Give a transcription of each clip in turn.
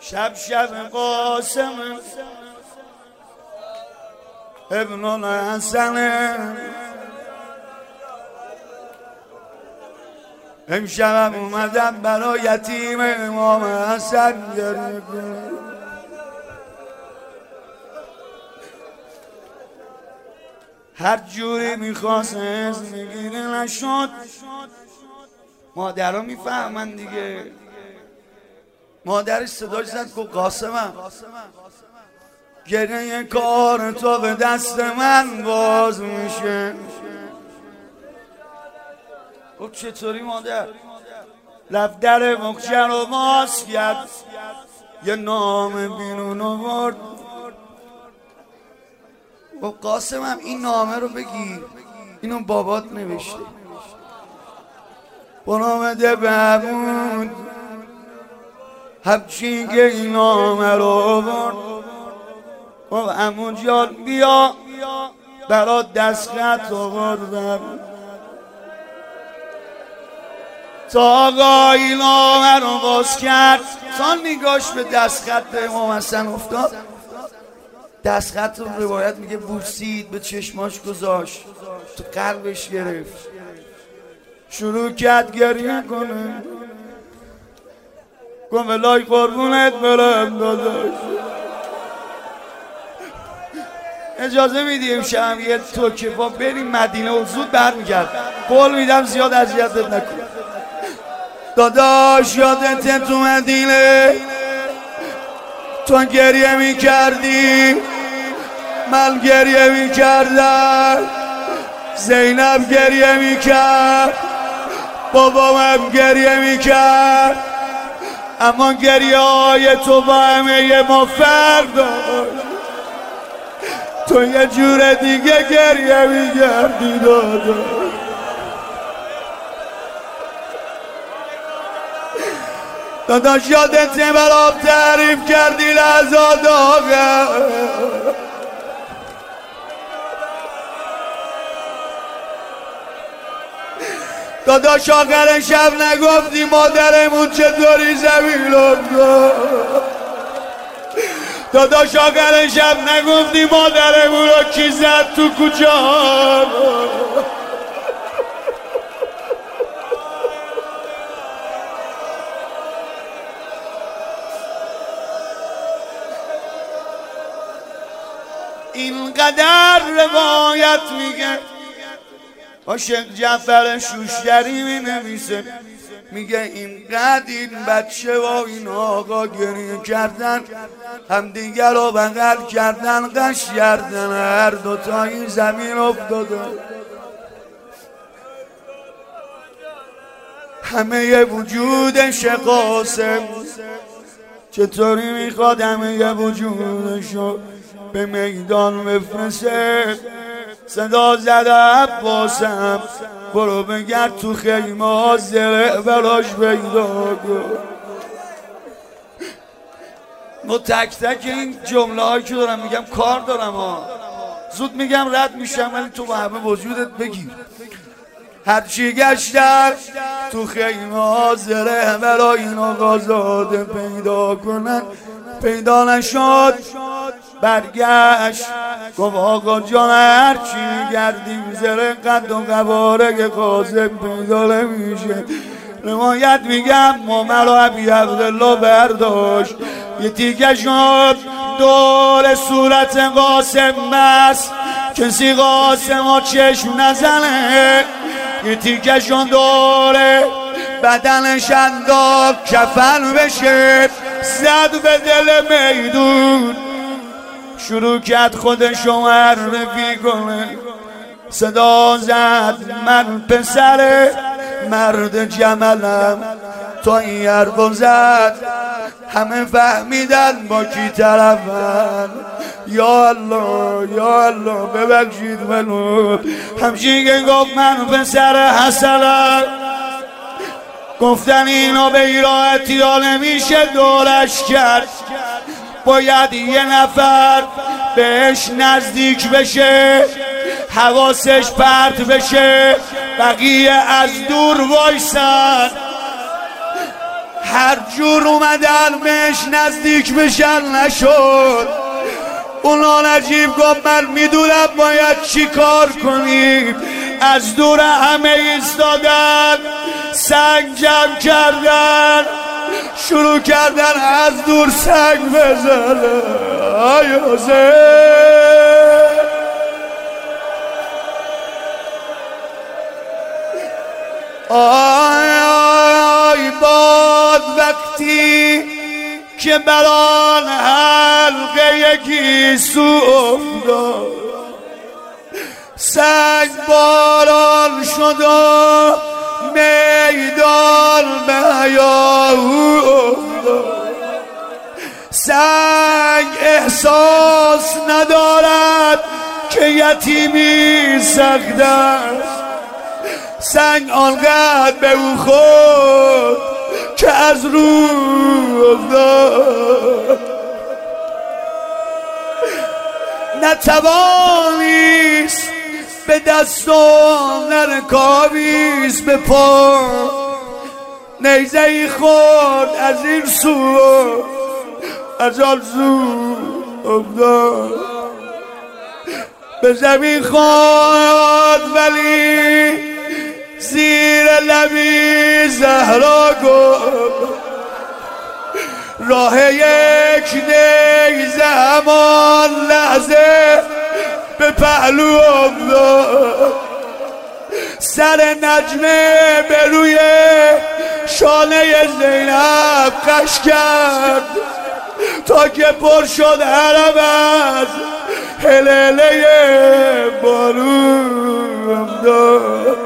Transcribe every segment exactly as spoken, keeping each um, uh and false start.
شب شب قاسم ابن الحسن امشب اومدم برای یتیم امام حسن گریه کنم. هر جوری میخواست اسم میگیره نشد. مادرها میفهمن دیگه. مادرش صداش زد گفت قاسمم گریه کار تو به دست من باز میشه. گفت چطوری مادر؟ لب در مخجر رو باز کرد، یه نام بیرون آورد. گفت قاسمم این نامه رو بگیر، اینو بابات نوشته، برو بده بهمون. همچین که این نامه رو آورد گفت عمو جان بیا برات دستخط آوردم. تا آقا این نامه رو باز کرد، تا نگاش به دستخط امام حسن افتاد، دستخط رو روایت میگه بوسید، به چشماش گذاشت، تو قلبش گرفت، شروع کرد گریه کنه. گفت ولای قربونت برم داداش، اجازه میدیم شب یه توکفا بریم مدینه و زود برمیگرد، قول میدم زیاد اذیتت نکن. داداش یادت تو مدینه تو گریه میکردی، من گریه میکردم، زینب گریه میکرد، بابامم گریه میکرد، اما گریه های تو با همه ما فرق داشت. تو یه جور دیگه گریه میکردی داداش. داداش یادت برام تعریف کردی لحظات آخر، داداش آخر شب نگفتی مادرمون چطوری زمین افتاد، داداش آخر شب نگفتی مادرمون رو کی زد تو کجا. اینقدر روایت میگه، عاشق جعفر شوشتری می نویسه، میگه اینقدر این بچه و این آقا گریه کردن، همدیگر رو بغل کردن، قش کردن، هر دوتایی زمین افتادن. همه وجودش قاسم چطوری میخواد همه وجودشو به میدان بفرسته. صدا زده عباسم برو بگرد تو خیمه ها زره براش پیدا کن. ما تک تک این جمله هایی که دارم میگم کار دارم ها، زود میگم رد میشم، ولی تو با همه وجودت بگیر. هرچی گشتر تو خیمه ها زره برای این آقا زاده پیدا کنن، پیدا نشد. برگشت گفت آقا جان هرچی گردیم زره قد و قواره قاسم پیدا نمیشه. روایت میگم مامه را ابی عبدالله برداشت، یه تیکه شد دور صورت قاسم بس، کسی قاسم ها چشم نزنه. یه تیکه شد دور بدنش انداخت کفن بشه، زد به دل میدون، شروع کرد خودشو معرفی کنه. صدا زد من پسر مرد جملم، تا این حرفو زد همه فهمیدن با کی طرفن. یا الله یا الله ببخشید منو. همچین که گفت من پسر حسنم، گفتن اینا به ایراحتی ها نمیشه دورش کرد، باید یه نفر بهش نزدیک بشه، حواسش پرت بشه، بقیه از دور وایسن. هر جور اومدن بهش نزدیک بشن نشد. اونا نجیب گفت من میدونم باید چی کار کنیم. از دور همه ایستادن، سنگ جمع کردن، شروع کردن از دور سنگ بزنن. آی حسین آی آی باد وقتی که بران حلقه یکی سو افتاد، سنگ باران شد و میدان به هیاهو افتاد. سنگ احساس ندارد که یتیمی سخت است. سنگ آنقدر به او خورد که از رو افتاد. نتوانیست به دست و نرکابیست به پا، نیزه ای خورد از این سو از آن سو افتاد. به زمین خورد ولی زیر لبی زهرا گفت راه یک نیزه همان لحظه به پهلو افتاد. سر نجمه به روی شانه زینب خش کرد تا که پر شد حرم از هلاله بارون افتاد.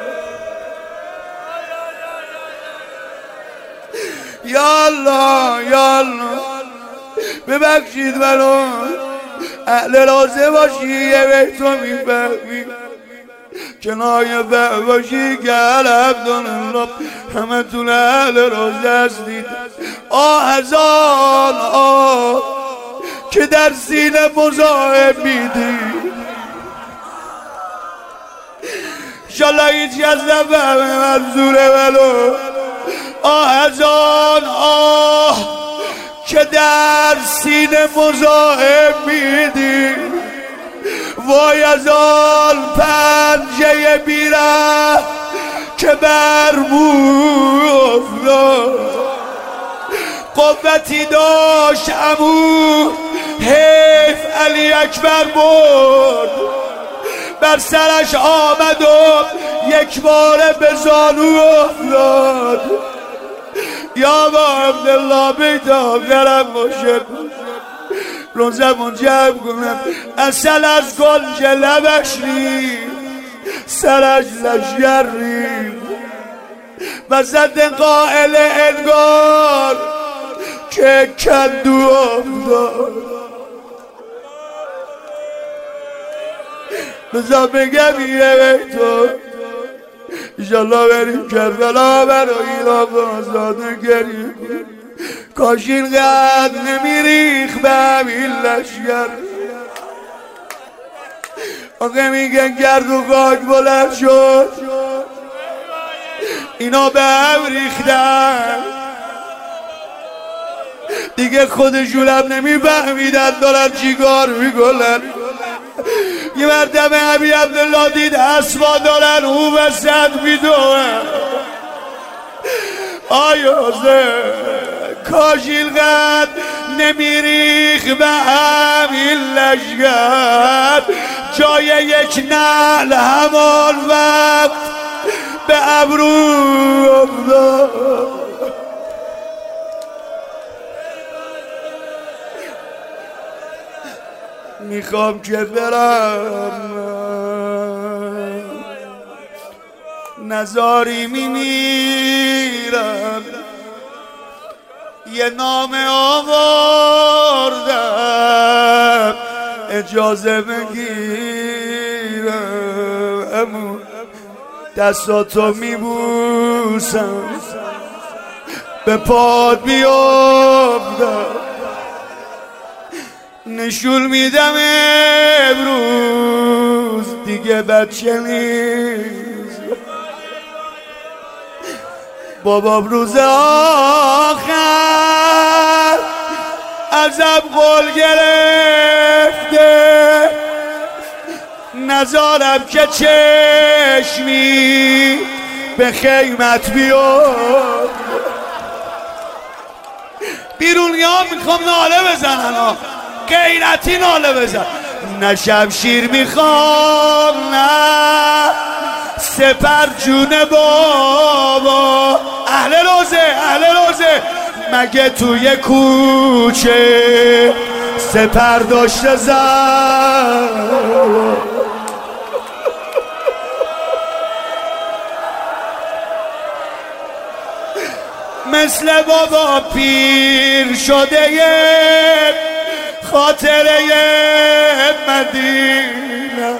یا الله یا الله ببخشید منو، اهل رازه باشی یه بیتو میفهمی، کنایه فهم باشی که الحمدلله همه تون اهل رازه هستید. آه هزان آه که در سینه مزاحم میدید، انشالله هیچ کس نفهمه منظور منو. آه هزان آه که در سینه مزاحم میدی، وای از آن پنجه بیره که بر مو افتاد. قوتی داشت عمو حیف علی اکبر برد، بر سرش آمد و یک باره به زانو افتاد. یا با عبدالله بیت آخرم باشد، روزمون جمع کنم، اصل از گنج لبش ریم، سرش لشگر ریم و زد قائل انگار که کندو افتاد. بزا بگم یه بیتو انشالله بریم کربلا برای ایران آزاده گریم. کاش اینقدر نمیریخ به همین لشگر. آقا میگن گرد و خاک بلند شد، اینا به هم ریختن دیگه، خودشون هم نمیفهمیدن دارن چی کار میکنن. یه مرتبه ابی عبدالله دید اسبا دارن او وسط میدوه. آیا کاش اینقدر نمیریخ به همین لشگر، جای یک نعل همان وقت به ابرو افتاد. میخوام که برم نزاری میمیرم، یه نام آوردم اجازه بگیرم، امو دستاتو میبوسم به پاد بیافتم، نشون میدم امروز دیگه بچه نیست. بابام روز آخر ازم قول گرفته نزارم که چشمی به خیمت بیاد. بیرونی ها میخوام ناله بزنن ها، غیرتی ناله بزن. نه شمشیر میخوام نه سپر جون بابا. اهل روزه اهل روزه مگه توی کوچه سپر داشته زن؟ مثل بابا پیر شده یه خاطره مدینه.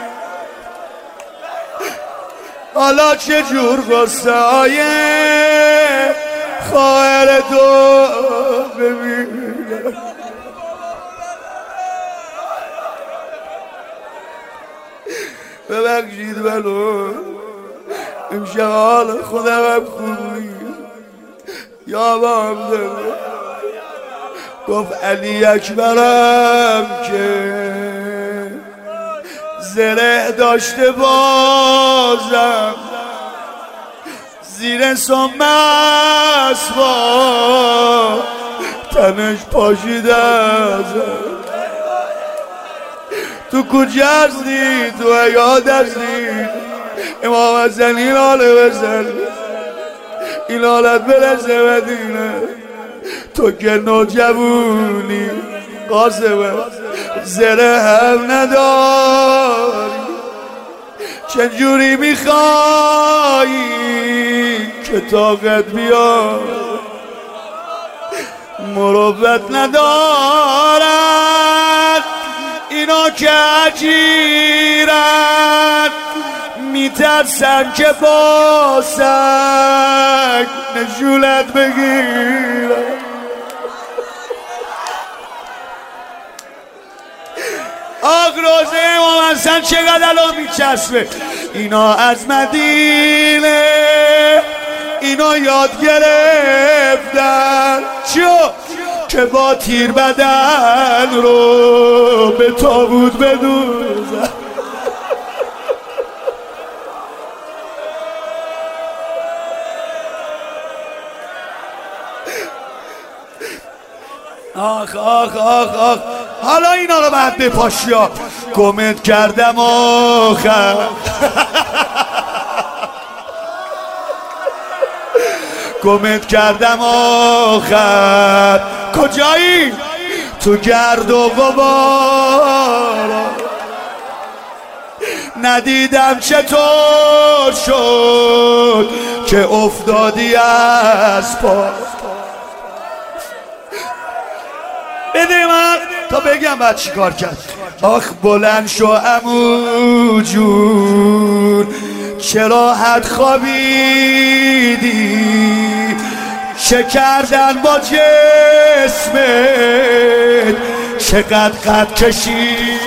حالا چجور غصه های خواهر دو ببینه. ببخشید منو امشه حال خودم هم خوبی یا با هم داره. گفت علی اکبرم که زره داشته بازم زیر سم اسبا تنش پاشیده ازم. تو کجا هستی؟ تو حیات هستی؟ امام حسن این حاله بزن، این حالت برسه مدینه. تو که نوجوونی قاسمه زره هم نداری، چجوری میخوایی که طاقت بیاد؟ مروت ندارد اینا که اجیرن، میترسن که با سنگ نشونت بگیرن. آق روزه امام حسن چقدر الان میچسبه. اینا از مدینه اینا یاد گرفتن چیو؟ که با تیر بدن رو به تابوت بدوزن. آخ آخ آخ آخ حالا اینا رو بعد بپاشی ها. گمت کردم آخر گمت کردم آخر. کجایی؟ تو گرد و غبار ندیدم چطور شد که افتادی از پا. بده من تا بگم بعد چی کار کرد. آخ بلند شو عمو جون چه راحت خوابیدی، چه کردن با جسمت چقدر قد کشید.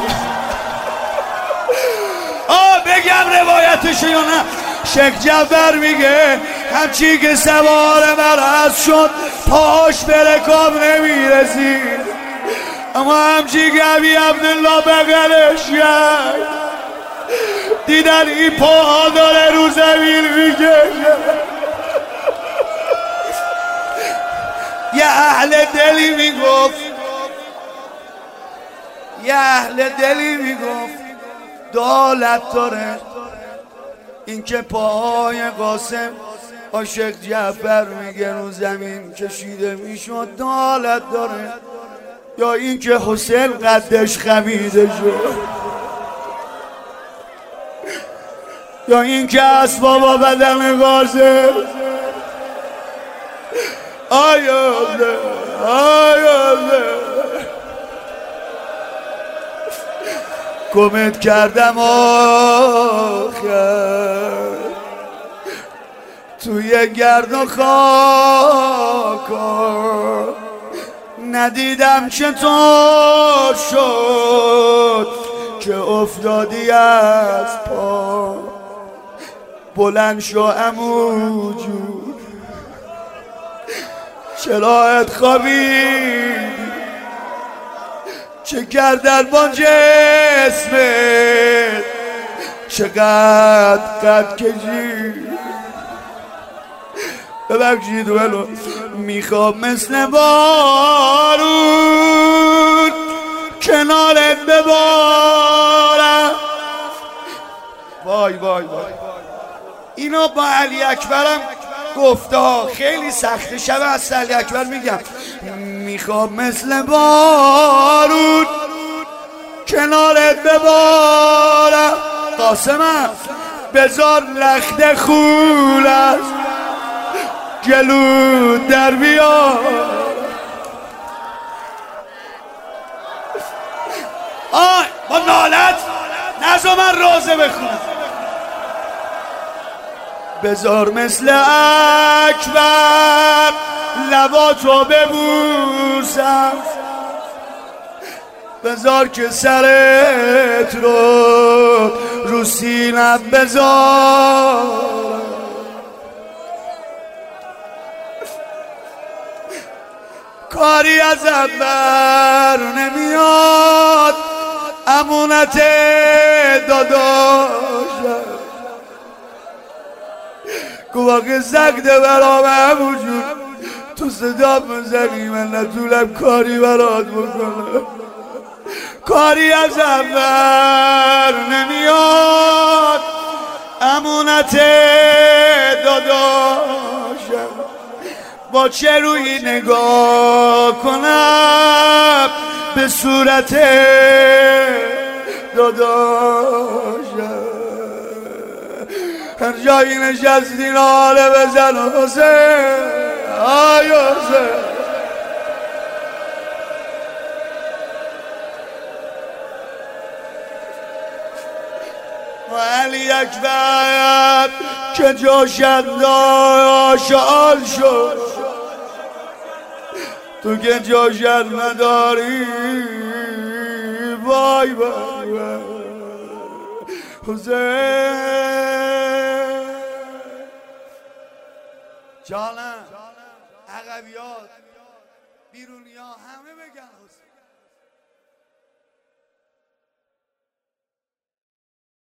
آه بگم روایتشو یا نه؟ شیخ جعفر میگه همچی که سوار مرض شد پاش به رکاب نمیرسید، اما همچی که ابی عبدالله بغلش کرد دیدن این پاها داره رو زمین میگه. یه اهل دلی میگفت یه اهل دلی میگفت دالت داره این که پاهای قاسم عاشق جعفر میگه رو زمین کشیده میشد دالت داره، یا این که حسین قدش خمیده شد، یا این که اسباب بدن قاسم. آیاله آیاله گمت کردم آخر توی گرد و خاکا، ندیدم چطور شد که افتادی از پا. بلند شو عمو جون چراغت خوابید چه کردن با جسمت چقدر قد کشید ببخشید ولو میخوام مثل بارون کنارت ببارم. وای وای وای اینا با علی اکبرم گفته ها خیلی سخته. شب از علی اکبر میگم میخوام مثل بارون کنارت ببارم. قاسمم بذار لخت خولت جلو در بیار. آی با نالت نزا من روزه بخونم. بذار مثل اکبر لباتو ببوسم بذار که سرت رو رو سینم بذار. کاری ازم بر نمیاد امونت داداشم گواقع زگده برام همونجور تو صدا بزنی من نتونم کاری برات بکنم. کاری ازم بر نمیاد امونت داداشم با چه روی نگاه کنم به صورت داداشم. هر جایی نشستی ناله بزن حسین آی حسین. و علی اکبر که جاشن شال شد تو که جاشن نداری وای وای وای حسین جانم عقبیات بیرونی ها همه بگن حسین.